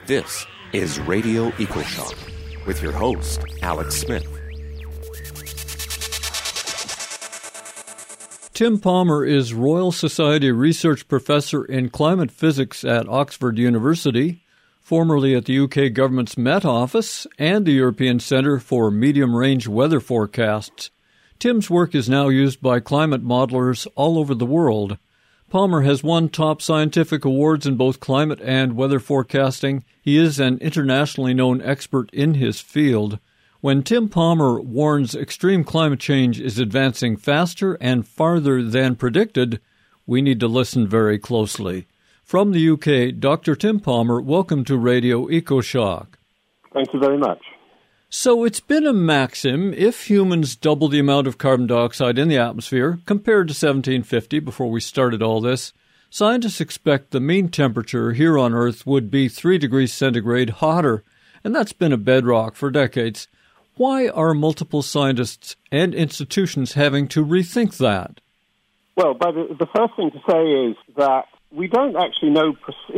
This is Radio EcoShock with your host, Alex Smith. Tim Palmer is Royal Society Research Professor in Climate Physics at Oxford University, formerly at the UK Government's Met Office and the European Centre for Medium-Range Weather Forecasts. Tim's work is now used by climate modelers all over the world. Palmer has won top scientific awards in both climate and weather forecasting. He is an internationally known expert in his field. When Tim Palmer warns extreme climate change is advancing faster and farther than predicted, we need to listen very closely. From the UK, Dr. Tim Palmer, welcome to Radio EcoShock. Thank you very much. So it's been a maxim, if humans double the amount of carbon dioxide in the atmosphere compared to 1750, before we started all this, scientists expect the mean temperature here on Earth would be 3 degrees centigrade hotter, and that's been a bedrock for decades. Why are multiple scientists and institutions having to rethink that? Well, the first thing to say is that we don't actually know,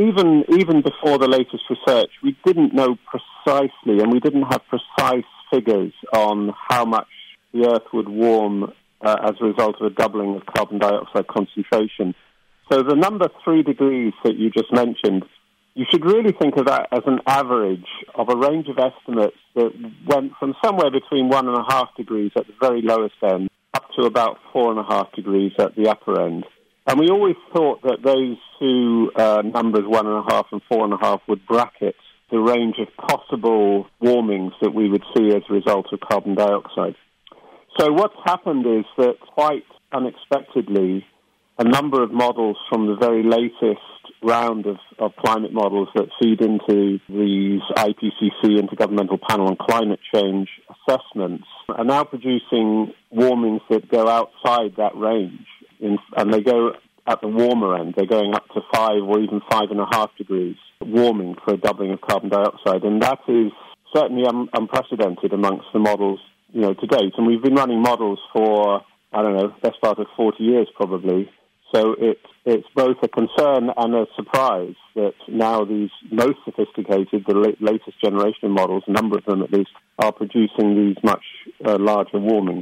even before the latest research, we didn't know precisely, and we didn't have precise figures on how much the Earth would warm as a result of a doubling of carbon dioxide concentration. So the number 3 degrees that you just mentioned, you should really think of that as an average of a range of estimates that went from somewhere between 1.5 degrees at the very lowest end up to about 4.5 degrees at the upper end. And we always thought that those two numbers, 1.5 and 4.5, would bracket the range of possible warmings that we would see as a result of carbon dioxide. So what's happened is that quite unexpectedly, a number of models from the very latest round of climate models that feed into these IPCC Intergovernmental Panel on Climate Change assessments are now producing warmings that go outside that range. And they go at the warmer end. They're going up to 5 or even 5.5 degrees warming for a doubling of carbon dioxide. And that is certainly unprecedented amongst the models, to date. And we've been running models for, best part of 40 years probably. So it's both a concern and a surprise that now these most sophisticated, the latest generation of models, a number of them at least, are producing these much larger warmings.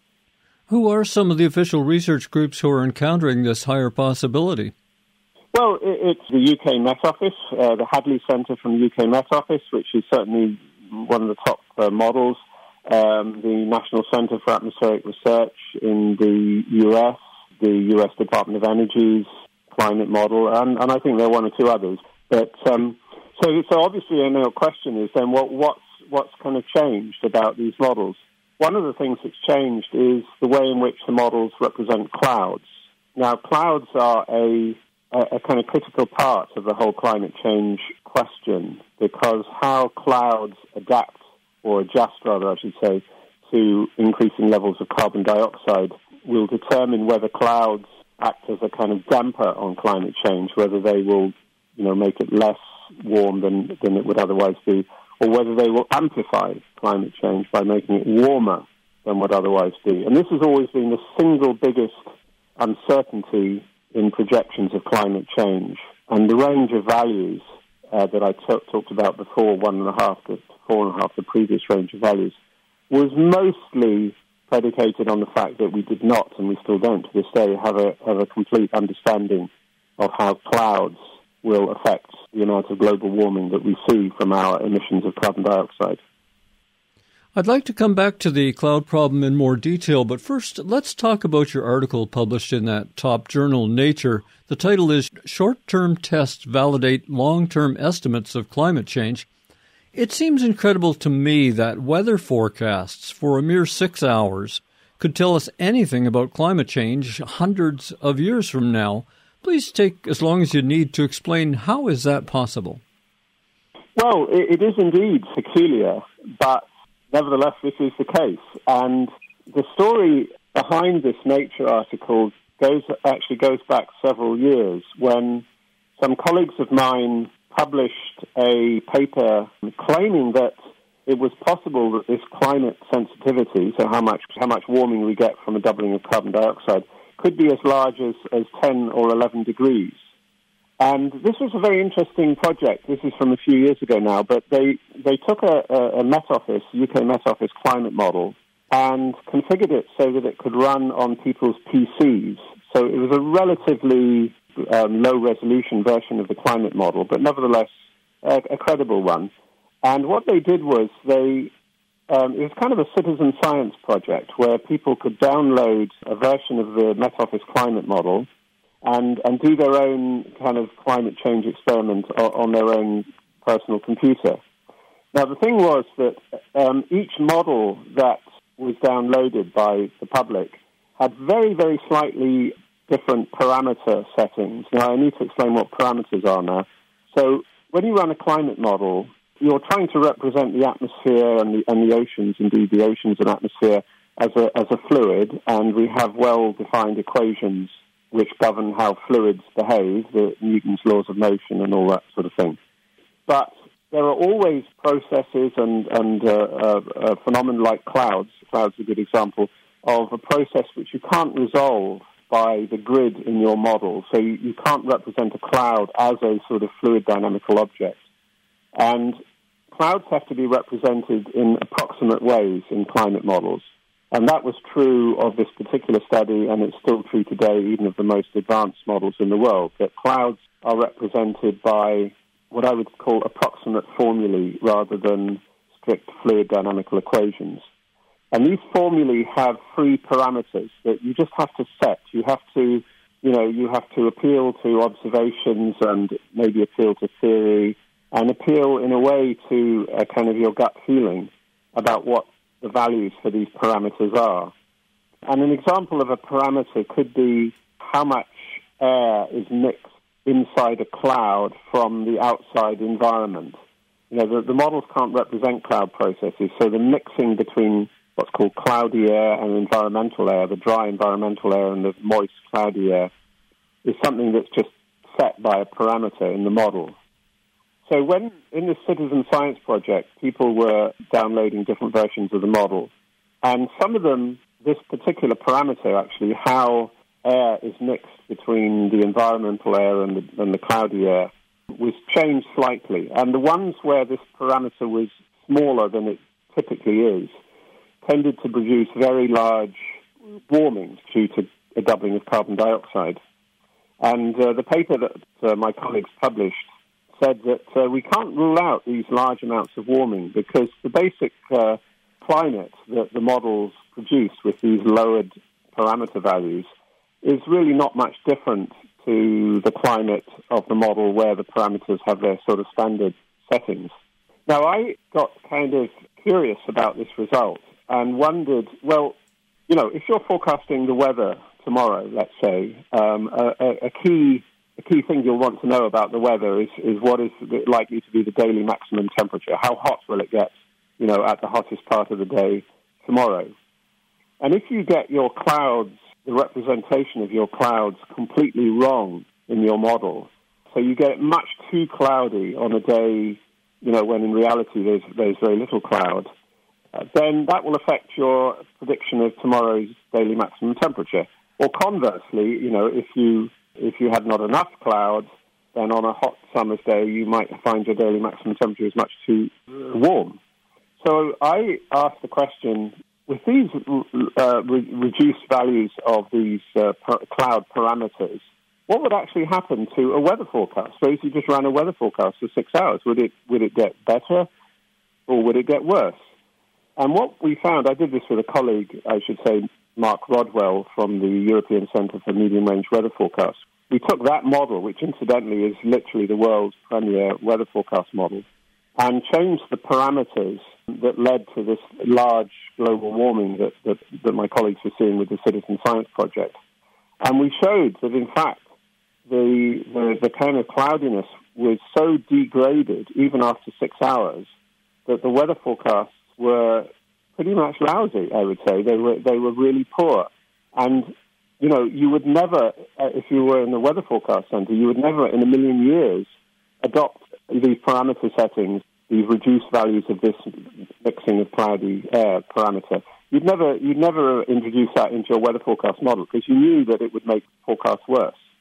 Who are some of the official research groups who are encountering this higher possibility? Well, it's the UK Met Office, the Hadley Centre from the UK Met Office, which is certainly one of the top models, the National Centre for Atmospheric Research in the US, the US Department of Energy's climate model, and I think there are one or two others. But so obviously, the question is then what's kind of changed about these models? One of the things that's changed is the way in which the models represent clouds. Now, clouds are a kind of critical part of the whole climate change question, because how clouds adapt, or adjust rather, I should say, to increasing levels of carbon dioxide will determine whether clouds act as a kind of damper on climate change, whether they will, make it less warm than it would otherwise be, or whether they will amplify climate change by making it warmer than would otherwise be. And this has always been the single biggest uncertainty in projections of climate change. And the range of values that I talked about before, 1.5 to 4.5, the previous range of values, was mostly predicated on the fact that we did not, and we still don't to this day, have a complete understanding of how clouds will affect the amount of global warming that we see from our emissions of carbon dioxide. I'd like to come back to the cloud problem in more detail, but first, let's talk about your article published in that top journal, Nature. The title is Short-Term Tests Validate Long-Term Estimates of Climate Change. It seems incredible to me that weather forecasts for a mere 6 hours could tell us anything about climate change hundreds of years from now. Please take as long as you need to explain how is that possible. Well, it is indeed peculiar, but nevertheless, this is the case. And the story behind this Nature article goes back several years when some colleagues of mine published a paper claiming that it was possible that this climate sensitivity, so how much warming we get from a doubling of carbon dioxide, could be as large as 10 or 11 degrees. And this was a very interesting project. This is from a few years ago now, but they took a Met Office, UK Met Office climate model, and configured it so that it could run on people's PCs. So it was a relatively low-resolution version of the climate model, but nevertheless a credible one. And what they did was it was kind of a citizen science project where people could download a version of the Met Office climate model and do their own kind of climate change experiment on their own personal computer. Now, the thing was that each model that was downloaded by the public had very, very slightly different parameter settings. Now, I need to explain what parameters are now. So when you run a climate model, you're trying to represent the atmosphere and the oceans, indeed the oceans and atmosphere, as a fluid, and we have well-defined equations which govern how fluids behave, the Newton's laws of motion and all that sort of thing. But there are always processes and a phenomenon like clouds. Clouds are a good example of a process which you can't resolve by the grid in your model. So you can't represent a cloud as a sort of fluid dynamical object. And clouds have to be represented in approximate ways in climate models. And that was true of this particular study, and it's still true today, even of the most advanced models in the world, that clouds are represented by what I would call approximate formulae rather than strict fluid dynamical equations. And these formulae have three parameters that you just have to set. You have to appeal to observations and maybe appeal to theory and appeal in a way to kind of your gut feeling about what the values for these parameters are. And an example of a parameter could be how much air is mixed inside a cloud from the outside environment. The models can't represent cloud processes, so the mixing between what's called cloudy air and environmental air, the dry environmental air and the moist cloudy air, is something that's just set by a parameter in the model. So when, in this citizen science project, people were downloading different versions of the model, and some of them, this particular parameter actually, how air is mixed between the environmental air and the cloudy air, was changed slightly. And the ones where this parameter was smaller than it typically is tended to produce very large warmings due to a doubling of carbon dioxide. And the paper that my colleagues published said that we can't rule out these large amounts of warming because the basic climate that the models produce with these lowered parameter values is really not much different to the climate of the model where the parameters have their sort of standard settings. Now, I got kind of curious about this result and wondered, well, if you're forecasting the weather tomorrow, let's say, a key thing you'll want to know about the weather is what is likely to be the daily maximum temperature. How hot will it get, at the hottest part of the day tomorrow? And if you get your clouds, the representation of your clouds completely wrong in your model, so you get it much too cloudy on a day, when in reality there's very little cloud, then that will affect your prediction of tomorrow's daily maximum temperature. Or conversely, if you had not enough clouds, then on a hot summer's day you might find your daily maximum temperature is much too warm. So I asked the question, with these reduced values of these cloud parameters, what would actually happen to a weather forecast? Suppose you just ran a weather forecast for 6 hours. Would it get better or would it get worse? And what we found, I did this with a colleague, I should say, Mark Rodwell from the European Centre for Medium-Range Weather Forecasts. We took that model, which incidentally is literally the world's premier weather forecast model, and changed the parameters that led to this large global warming that my colleagues were seeing with the Citizen Science Project. And we showed that, in fact, the kind of cloudiness was so degraded, even after 6 hours, that the weather forecasts were pretty much lousy, I would say. They were really poor. And, you would never, if you were in the weather forecast center, you would never in a million years adopt these parameter settings, these reduced values of this mixing of cloudy air parameter. You'd never introduce that into your weather forecast model because you knew that it would make forecasts worse.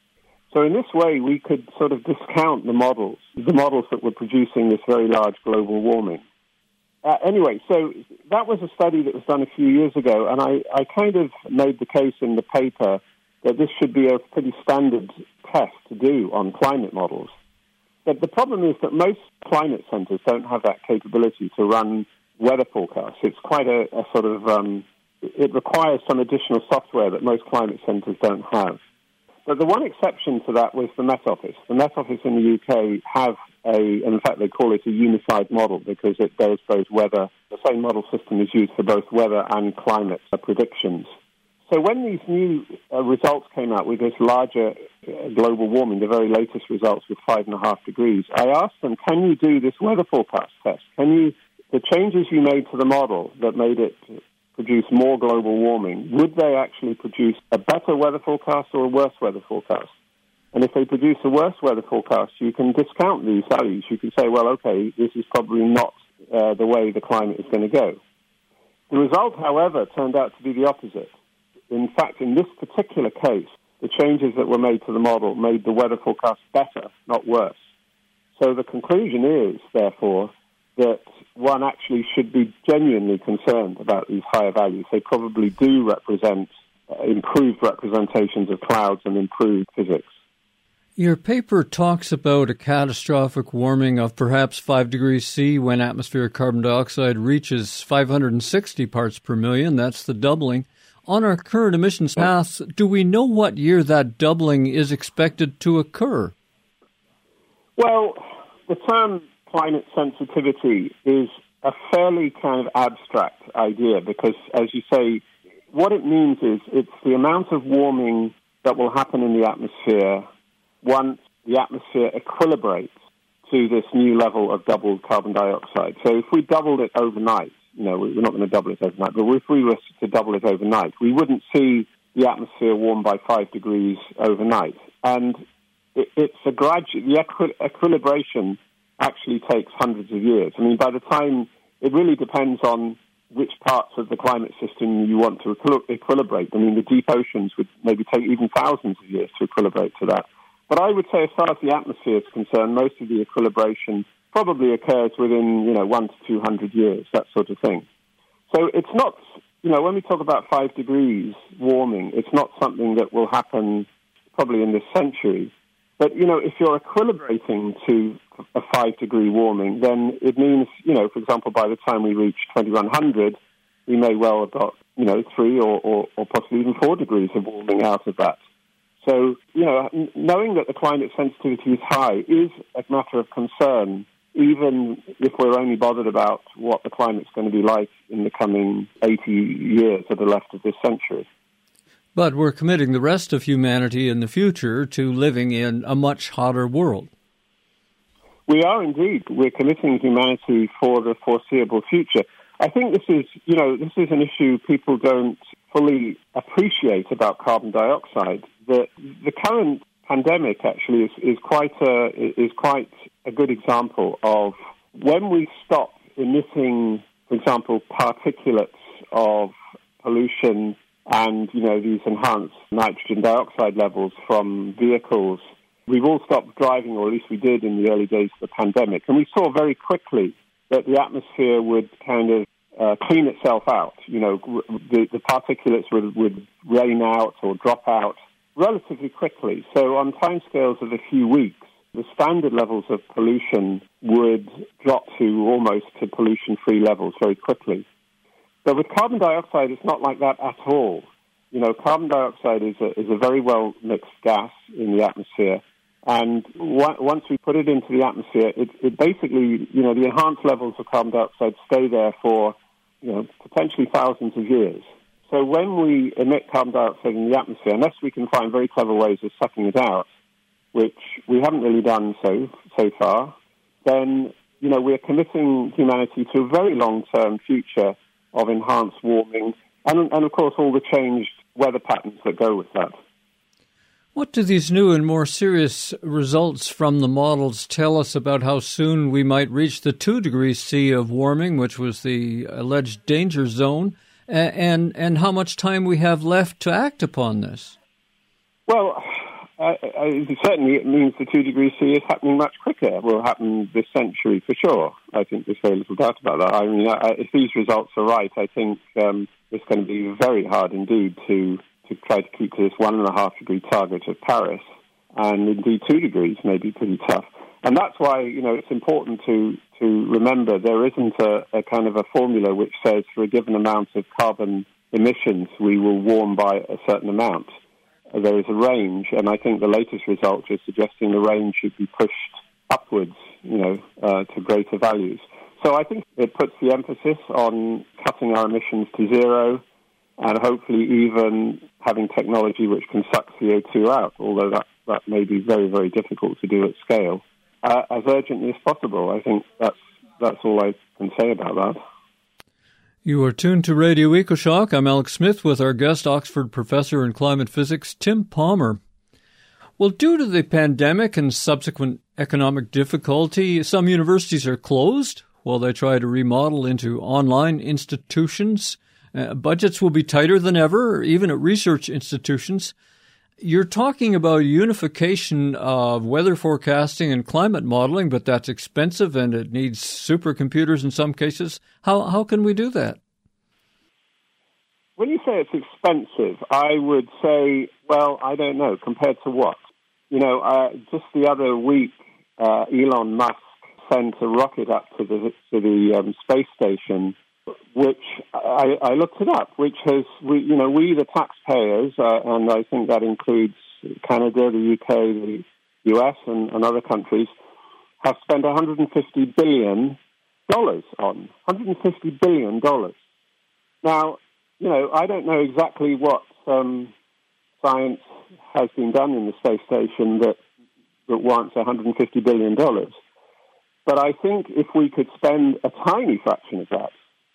So in this way, we could sort of discount the models that were producing this very large global warming. Anyway, so that was a study that was done a few years ago, and I kind of made the case in the paper that this should be a pretty standard test to do on climate models. But the problem is that most climate centers don't have that capability to run weather forecasts. It's quite a sort of, it requires some additional software that most climate centers don't have. But the one exception to that was the Met Office. The Met Office in the UK have in fact they call it a unified model because it does both weather, the same model system is used for both weather and climate predictions. So when these new results came out with this larger global warming, the very latest results with 5.5 degrees, I asked them, can you do this weather forecast test? The changes you made to the model that made it produce more global warming, would they actually produce a better weather forecast or a worse weather forecast? And if they produce a worse weather forecast, you can discount these values. You can say, well, okay, this is probably not the way the climate is going to go. The result, however, turned out to be the opposite. In fact, in this particular case, the changes that were made to the model made the weather forecast better, not worse. So the conclusion is, therefore, that one actually should be genuinely concerned about these higher values. They probably do represent improved representations of clouds and improved physics. Your paper talks about a catastrophic warming of perhaps 5 degrees C when atmospheric carbon dioxide reaches 560 parts per million. That's the doubling. On our current emissions paths, do we know what year that doubling is expected to occur? Well, the term climate sensitivity is a fairly kind of abstract idea because, as you say, what it means is it's the amount of warming that will happen in the atmosphere once the atmosphere equilibrates to this new level of doubled carbon dioxide. So if we doubled it overnight, we're not going to double it overnight, but if we were to double it overnight, we wouldn't see the atmosphere warm by 5 degrees overnight. And it's a gradual, the equilibration actually takes hundreds of years. I mean, by the time, it really depends on which parts of the climate system you want to equilibrate. I mean, the deep oceans would maybe take even thousands of years to equilibrate to that. But I would say as far as the atmosphere is concerned, most of the equilibration probably occurs within, 1 to 200 years, that sort of thing. So it's not, when we talk about 5 degrees warming, it's not something that will happen probably in this century. But, if you're equilibrating to a 5-degree warming, then it means, for example, by the time we reach 2100, we may well have got, 3 or possibly even 4 degrees of warming out of that. So, knowing that the climate sensitivity is high is a matter of concern, even if we're only bothered about what the climate's going to be like in the coming 80 years that are left of this century. But we're committing the rest of humanity in the future to living in a much hotter world. We are indeed. We're committing humanity for the foreseeable future. I think this is an issue people don't fully appreciate about carbon dioxide. The current pandemic actually is quite a good example of when we stop emitting, for example, particulates of pollution and, these enhanced nitrogen dioxide levels from vehicles. We've all stopped driving, or at least we did in the early days of the pandemic. And we saw very quickly that the atmosphere would kind of clean itself out. The particulates would rain out or drop out relatively quickly. So on timescales of a few weeks, the standard levels of pollution would drop to almost to pollution-free levels very quickly. But with carbon dioxide, it's not like that at all. Carbon dioxide is a very well-mixed gas in the atmosphere. And once we put it into the atmosphere, it basically, the enhanced levels of carbon dioxide stay there for, potentially thousands of years. So when we emit carbon dioxide in the atmosphere, unless we can find very clever ways of sucking it out, which we haven't really done so far, then, we're committing humanity to a very long-term future of enhanced warming and, of course, all the changed weather patterns that go with that. What do these new and more serious results from the models tell us about how soon we might reach the 2 degrees C of warming, which was the alleged danger zone, and how much time we have left to act upon this? Well, Certainly it means the 2 degrees C is happening much quicker. It will happen this century for sure. I think there's very little doubt about that. I mean, if these results are right, I think it's going to be very hard indeed to try to keep to this 1.5 degree target of Paris. And indeed 2 degrees may be pretty tough. And that's why, it's important to remember there isn't a kind of a formula which says for a given amount of carbon emissions we will warm by a certain amount. There is a range, and I think the latest results are suggesting the range should be pushed upwards, to greater values. So I think it puts the emphasis on cutting our emissions to zero and hopefully even having technology which can suck CO2 out, although that may be very, very difficult to do at scale, as urgently as possible. I think that's all I can say about that. You are tuned to Radio EcoShock. I'm Alex Smith with our guest, Oxford professor in climate physics, Tim Palmer. Well, due to the pandemic and subsequent economic difficulty, some universities are closed while they try to remodel into online institutions. Budgets will be tighter than ever, even at research institutions. You're talking about unification of weather forecasting and climate modeling, but that's expensive and it needs supercomputers in some cases. How can we do that? When you say it's expensive, I would say, well, I don't know. Compared to what? Just the other week, Elon Musk sent a rocket up to the space station, which I looked it up, which has, we the taxpayers, and I think that includes Canada, the UK, the US, and other countries, have spent $150 billion on. $150 billion. Now, I don't know exactly what science has been done in the space station that warrants $150 billion. But I think if we could spend a tiny fraction of that,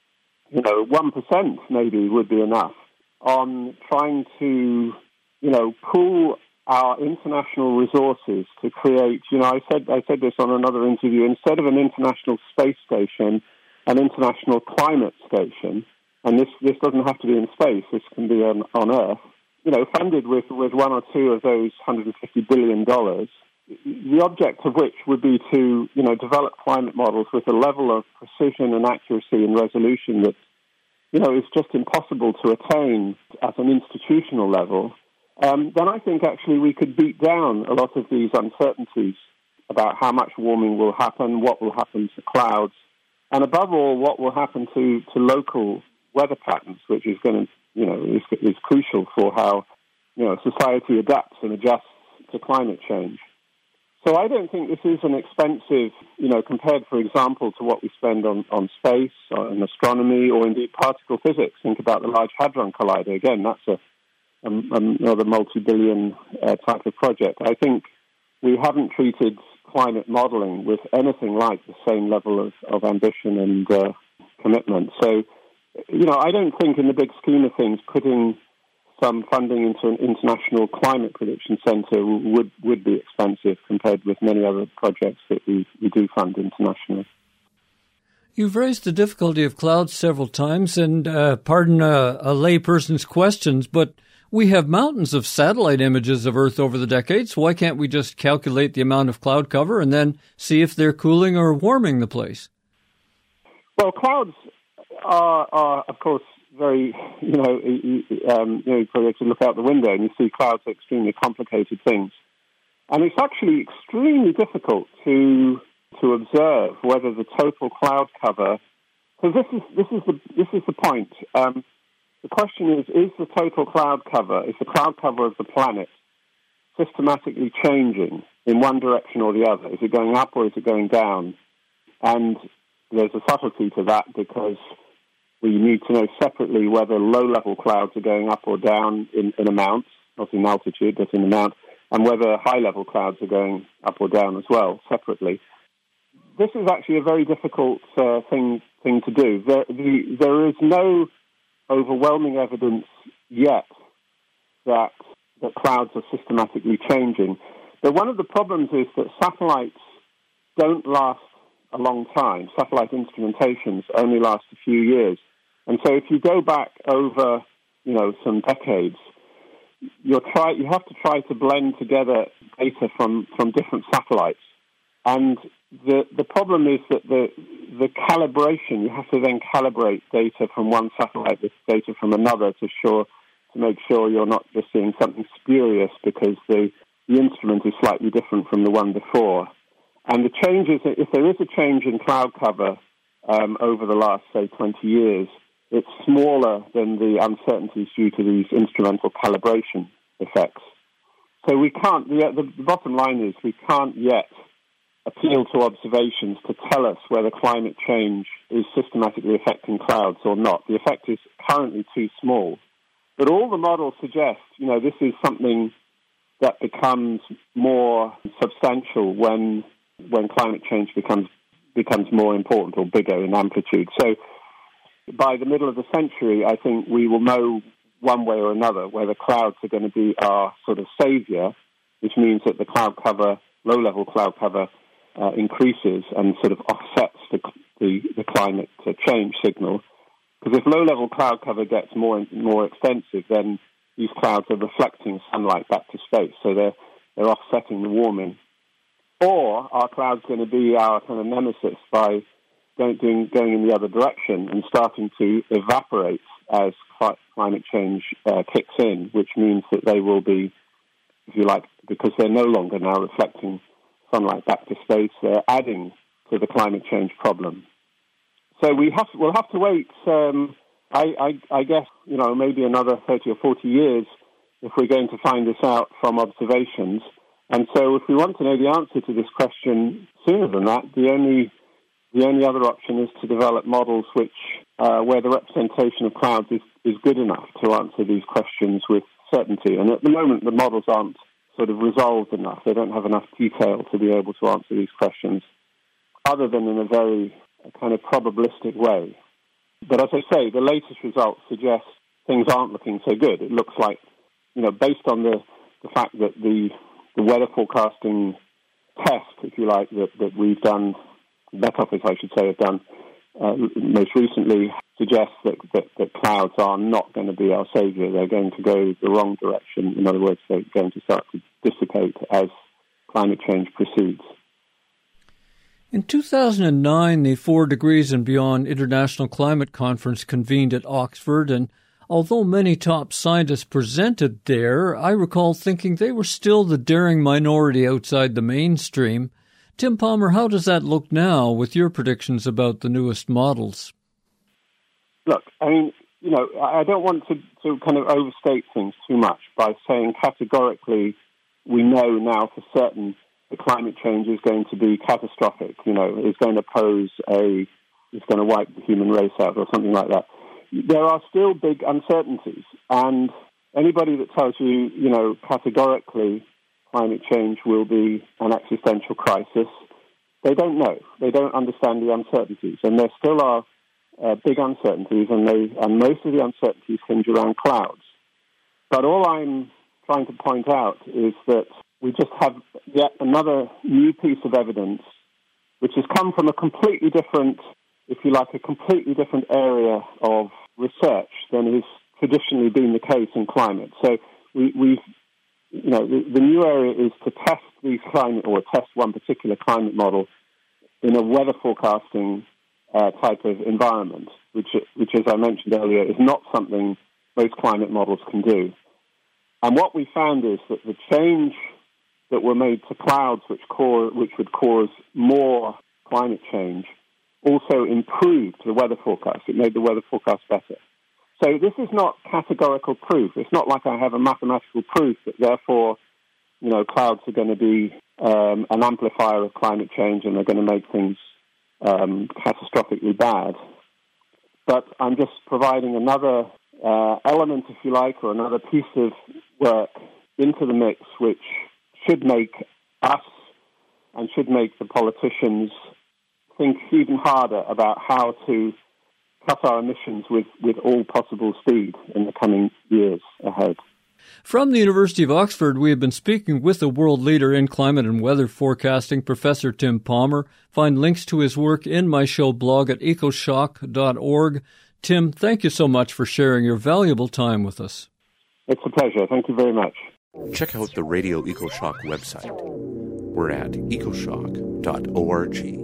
1% maybe would be enough, on trying to, pool our international resources to create, I said this on another interview, instead of an international space station, an international climate station, and this doesn't have to be in space, this can be on Earth, funded with one or two of those $150 billion, the object of which would be to, develop climate models with a level of precision and accuracy and resolution that, is just impossible to attain at an institutional level, then I think actually we could beat down a lot of these uncertainties about how much warming will happen, what will happen to clouds, and above all, what will happen to local weather patterns, which is going to, is crucial for how, society adapts and adjusts to climate change. So I don't think this is an expensive, compared, for example, to what we spend on space, on astronomy, or indeed particle physics. Think about the Large Hadron Collider. Again, that's another multi-billion type of project. I think we haven't treated climate modeling with anything like the same level of ambition and commitment. So, I don't think in the big scheme of things, putting some funding into an international climate prediction centre would be expensive compared with many other projects that we do fund internationally. You've raised the difficulty of clouds several times, and pardon a layperson's questions, but we have mountains of satellite images of Earth over the decades. Why can't we just calculate the amount of cloud cover and then see if they're cooling or warming the place? Well, clouds are of course, very, you probably have to look out the window and you see clouds are extremely complicated things. And it's actually extremely difficult to observe whether the total cloud cover, because this is the point. The question is the total cloud cover, is the cloud cover of the planet systematically changing in one direction or the other? Is it going up or is it going down? And there's a subtlety to that because we need to know separately whether low-level clouds are going up or down in amount, not in altitude, but in amount, and whether high-level clouds are going up or down as well, separately. This is actually a very difficult thing to do. There is no overwhelming evidence yet that clouds are systematically changing. But one of the problems is that satellites don't last a long time. Satellite instrumentations only last a few years. And so if you go back over, some decades, you have to try to blend together data from different satellites. And the problem is that the calibration, you have to then calibrate data from one satellite with data from another to make sure you're not just seeing something spurious because the instrument is slightly different from the one before. And the changes, if there is a change in cloud cover over the last, say, 20 years, it's smaller than the uncertainties due to these instrumental calibration effects. So we can't, the bottom line is we can't yet appeal to observations to tell us whether climate change is systematically affecting clouds or not. The effect is currently too small. But all the models suggest, this is something that becomes more substantial when climate change becomes more important or bigger in amplitude. So by the middle of the century, I think we will know one way or another whether clouds are going to be our sort of savior, which means that the cloud cover, low-level cloud cover, increases and sort of offsets the climate change signal. Because if low-level cloud cover gets more extensive, then these clouds are reflecting sunlight back to space, so they're offsetting the warming. Or are clouds going to be our kind of nemesis by going in the other direction and starting to evaporate as climate change kicks in, which means that they will be, if you like, because they're no longer now reflecting sunlight back to space, they're adding to the climate change problem. So we'll have to wait, I guess, maybe another 30 or 40 years if we're going to find this out from observations. And so if we want to know the answer to this question sooner than that, the only other option is to develop models where the representation of clouds is good enough to answer these questions with certainty. And at the moment, the models aren't sort of resolved enough. They don't have enough detail to be able to answer these questions, other than in a very kind of probabilistic way. But as I say, the latest results suggest things aren't looking so good. It looks like, based on the fact that the weather forecasting test, if you like, that we've done, Met Office, I should say, have done most recently, suggests that clouds are not going to be our savior. They're going to go the wrong direction. In other words, they're going to start to dissipate as climate change proceeds. In 2009, the 4 Degrees and Beyond International Climate Conference convened at Oxford, and although many top scientists presented there, I recall thinking they were still the daring minority outside the mainstream. Tim Palmer, how does that look now with your predictions about the newest models? Look, I mean, I don't want to kind of overstate things too much by saying categorically we know now for certain that climate change is going to be catastrophic, is going to wipe the human race out or something like that. There are still big uncertainties, and anybody that tells you, categorically climate change will be an existential crisis, they don't know. They don't understand the uncertainties, and there still are big uncertainties, and most of the uncertainties hinge around clouds. But all I'm trying to point out is that we just have yet another new piece of evidence which has come from a completely different, if you like, a completely different area of research than has traditionally been the case in climate. So the new area is to test these test one particular climate model in a weather forecasting type of environment, which, as I mentioned earlier, is not something most climate models can do. And what we found is that the change that were made to clouds which would cause more climate change also improved the weather forecast. It made the weather forecast better. So this is not categorical proof. It's not like I have a mathematical proof that therefore, clouds are going to be an amplifier of climate change and they're going to make things catastrophically bad. But I'm just providing another element, if you like, or another piece of work into the mix which should make us and should make the politicians think even harder about how to cut our emissions with all possible speed in the coming years ahead. From the University of Oxford, we have been speaking with a world leader in climate and weather forecasting, Professor Tim Palmer. Find links to his work in my show blog at ecoshock.org. Tim, thank you so much for sharing your valuable time with us. It's a pleasure. Thank you very much. Check out the Radio EcoShock website. We're at ecoshock.org.